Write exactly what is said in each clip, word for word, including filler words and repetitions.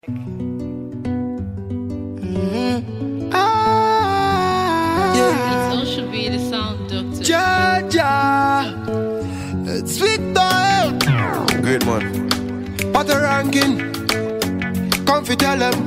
Mm-hmm. Ah, yeah. It all should be the sound doctor. Jaja, it's Victor. Great man. What a ranking. Come fi tell them.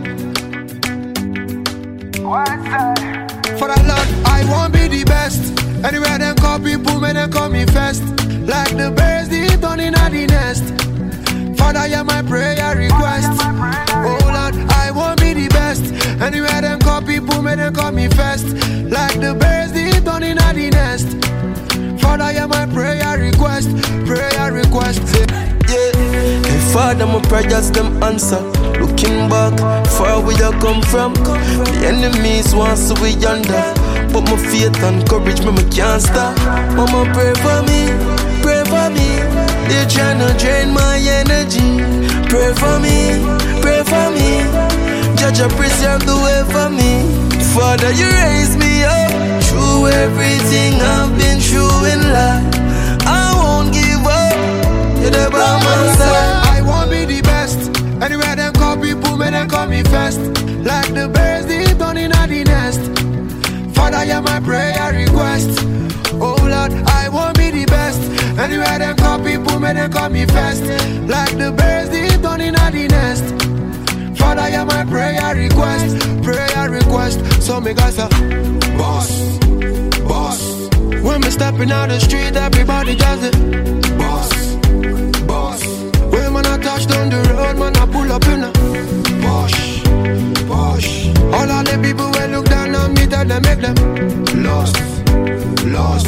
What's that? For the Lord, I won't be the best. Anywhere them call people, may them call me first. Like the birds, they turn in at the nest. Father, hear my prayer request. Oh Lord, I won't be the best. Anywhere them call people, may them call me first. Like the birds, they turn in at the nest. Father, hear my prayer request. Prayer request. Yeah, hey Father, my prayers them answer. Looking back, far where you come from. The enemies want so we yonder. But my faith and courage, me, me can't stop. Mama, pray for me, pray for me. They tryna drain my energy. Pray for me, pray for me. Judge, preserve the way for me. Father, you raise me up through everything I've been through in life. I won't give up. You're the by my side. I won't be the best. Anywhere them call people, may them call me first. Like the birds, they turn in at the nest. Father, hear my prayer request. Oh Lord, I won't be the best. Anywhere them call people, may them call me first. Like the birds, they turn in at the nest. Father, hear my prayer request. Prayer request. So me guys say, boss, boss. When me stepping out the street, everybody does it. Boss, boss. When man I touch down the road, man I pull up in a Bosh, bosh. All of the people will look down on me, tell them make them lost, lost.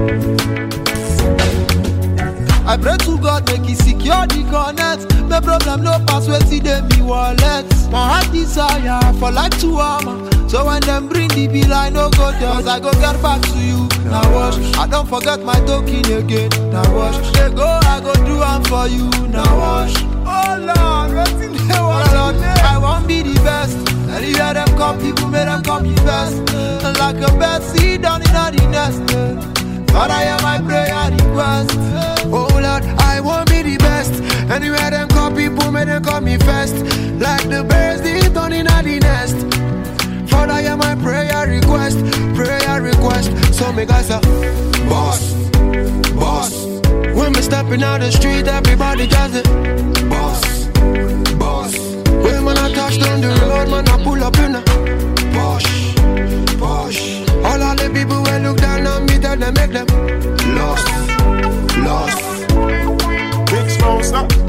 I pray to God make he secure the connect. The problem no pass where see them me wallet. My heart desire for like two armor. So when them bring the bill I no go down. I go get back to you. Now wash. I don't forget my token again. Now wash. They go I go do am for you. Now wash. Oh Lord, what's in the world? I won't be the best. And you hear them come, people make them come the best. And like a bird seed down in the nest. But I hear my prayer request. Oh Lord, I won't be the best. Anywhere them call people, may them call me first. Like the birds, they turn in at the nest. Father, hear my prayer request. Prayer request. So me guys say, boss, boss. When me stepping out the street, everybody does it. Boss, boss. When man I touch down the road, man I pull up in a Bosh, bosh. All of the people will look down on me, tell them make them lost, lost. Big smoke, stop.